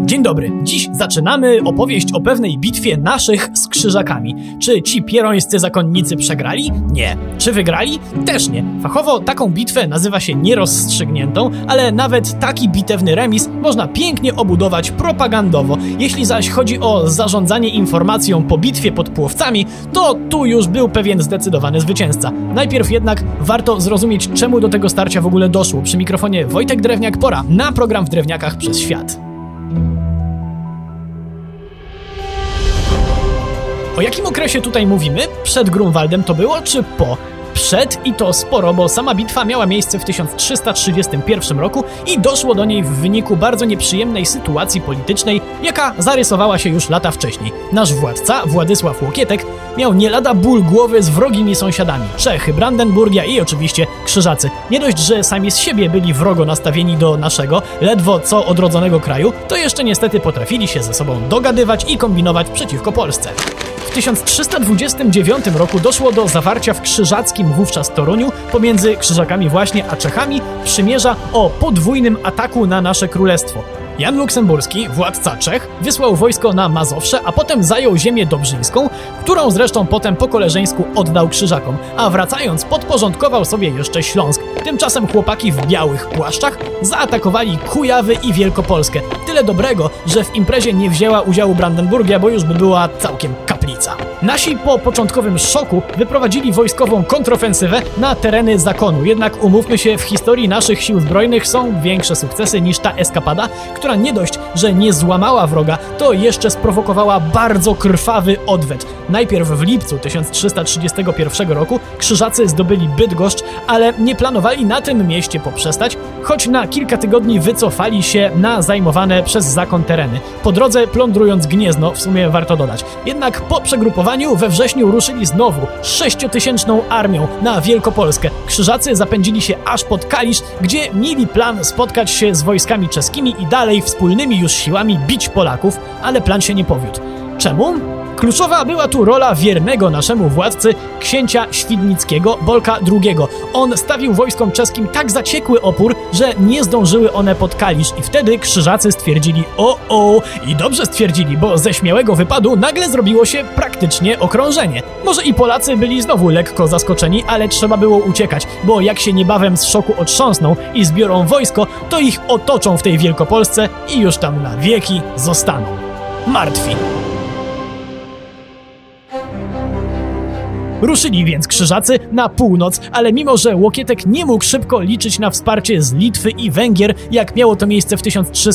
Dzień dobry. Dziś zaczynamy opowieść o pewnej bitwie naszych z Krzyżakami. Czy ci pierońscy zakonnicy przegrali? Nie. Czy wygrali? Też nie. Fachowo taką bitwę nazywa się nierozstrzygniętą, ale nawet taki bitewny remis można pięknie obudować propagandowo. Jeśli zaś chodzi o zarządzanie informacją po bitwie pod Płowcami, to tu już był pewien zdecydowany zwycięzca. Najpierw jednak warto zrozumieć, czemu do tego starcia w ogóle doszło. Przy mikrofonie Wojtek Drewniak, pora na program w Drewniakach przez świat. O jakim okresie tutaj mówimy? Przed Grunwaldem to było, czy po? Przed i to sporo, bo sama bitwa miała miejsce w 1331 roku i doszło do niej w wyniku bardzo nieprzyjemnej sytuacji politycznej, jaka zarysowała się już lata wcześniej. Nasz władca, Władysław Łokietek, miał nie lada ból głowy z wrogimi sąsiadami. Czechy, Brandenburgia i oczywiście Krzyżacy. Nie dość, że sami z siebie byli wrogo nastawieni do naszego, ledwo co odrodzonego kraju, to jeszcze niestety potrafili się ze sobą dogadywać i kombinować przeciwko Polsce. W 1329 roku doszło do zawarcia w krzyżackim wówczas Toruniu pomiędzy Krzyżakami właśnie a Czechami przymierza o podwójnym ataku na nasze królestwo. Jan Luksemburski, władca Czech, wysłał wojsko na Mazowsze, a potem zajął ziemię dobrzyńską, którą zresztą potem po koleżeńsku oddał Krzyżakom, a wracając podporządkował sobie jeszcze Śląsk. Tymczasem chłopaki w białych płaszczach zaatakowali Kujawy i Wielkopolskę. Tyle dobrego, że w imprezie nie wzięła udziału Brandenburgia, bo już by była całkiem kaplica. Nasi po początkowym szoku wyprowadzili wojskową kontrofensywę na tereny zakonu. Jednak umówmy się, w historii naszych sił zbrojnych są większe sukcesy niż ta eskapada, która nie dość, że nie złamała wroga, to jeszcze sprowokowała bardzo krwawy odwet. Najpierw w lipcu 1331 roku Krzyżacy zdobyli Bydgoszcz, ale nie planowali na tym mieście poprzestać, choć na kilka tygodni wycofali się na zajmowane przez zakon tereny. Po drodze plądrując Gniezno, w sumie warto dodać. Jednak po przegrupowaniu we wrześniu ruszyli znowu 6-tysięczną armią na Wielkopolskę. Krzyżacy zapędzili się aż pod Kalisz, gdzie mieli plan spotkać się z wojskami czeskimi i dalej wspólnymi już siłami bić Polaków, ale plan się nie powiódł. Czemu? Kluczowa była tu rola wiernego naszemu władcy, księcia Świdnickiego, Bolka II. On stawił wojskom czeskim tak zaciekły opór, że nie zdążyły one pod Kalisz i wtedy Krzyżacy stwierdzili i dobrze stwierdzili, bo ze śmiałego wypadu nagle zrobiło się praktycznie okrążenie. Może i Polacy byli znowu lekko zaskoczeni, ale trzeba było uciekać, bo jak się niebawem z szoku otrząsną i zbiorą wojsko, to ich otoczą w tej Wielkopolsce i już tam na wieki zostaną martwi. Ruszyli więc Krzyżacy na północ, ale mimo że Łokietek nie mógł szybko liczyć na wsparcie z Litwy i Węgier, jak miało to miejsce w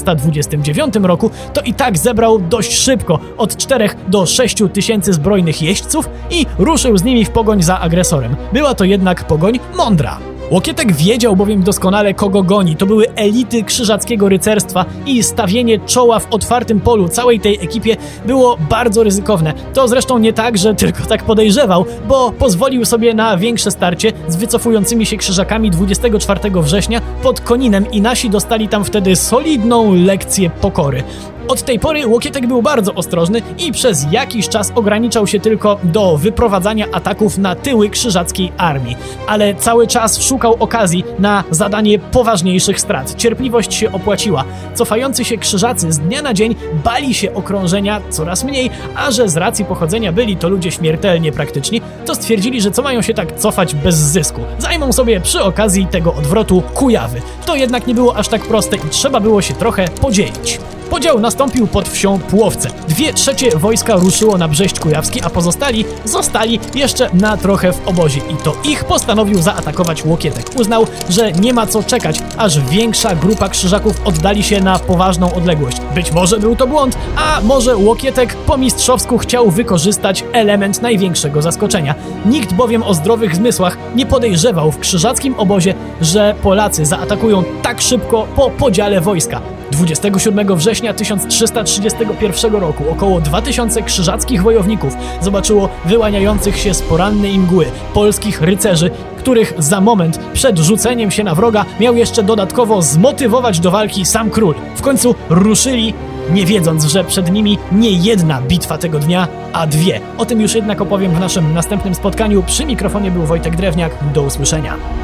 1329 roku, to i tak zebrał dość szybko od 4 do 6 tysięcy zbrojnych jeźdźców i ruszył z nimi w pogoń za agresorem. Była to jednak pogoń mądra. Łokietek wiedział bowiem doskonale, kogo goni. To były elity krzyżackiego rycerstwa i stawienie czoła w otwartym polu całej tej ekipie było bardzo ryzykowne. To zresztą nie tak, że tylko tak podejrzewał, bo pozwolił sobie na większe starcie z wycofującymi się Krzyżakami 24 września pod Koninem i nasi dostali tam wtedy solidną lekcję pokory. Od tej pory Łokietek był bardzo ostrożny i przez jakiś czas ograniczał się tylko do wyprowadzania ataków na tyły krzyżackiej armii. Ale cały czas szukał okazji na zadanie poważniejszych strat. Cierpliwość się opłaciła. Cofający się Krzyżacy z dnia na dzień bali się okrążenia coraz mniej, a że z racji pochodzenia byli to ludzie śmiertelnie praktyczni, to stwierdzili, że co mają się tak cofać bez zysku. Zajmą sobie przy okazji tego odwrotu Kujawy. To jednak nie było aż tak proste i trzeba było się trochę podzielić. Podział nastąpił pod wsią Płowce. 2/3 wojska ruszyło na Brześć Kujawski, a pozostali zostali jeszcze na trochę w obozie i to ich postanowił zaatakować Łokietek. Uznał, że nie ma co czekać, aż większa grupa Krzyżaków oddali się na poważną odległość. Być może był to błąd, a może Łokietek po mistrzowsku chciał wykorzystać element największego zaskoczenia. Nikt bowiem o zdrowych zmysłach nie podejrzewał w krzyżackim obozie, że Polacy zaatakują tak szybko po podziale wojska. 27 września 1331 roku około 2000 krzyżackich wojowników zobaczyło wyłaniających się z porannej mgły polskich rycerzy, których za moment przed rzuceniem się na wroga miał jeszcze dodatkowo zmotywować do walki sam król. W końcu ruszyli, nie wiedząc, że przed nimi nie jedna bitwa tego dnia, a dwie. O tym już jednak opowiem w naszym następnym spotkaniu. Przy mikrofonie był Wojtek Drewniak. Do usłyszenia.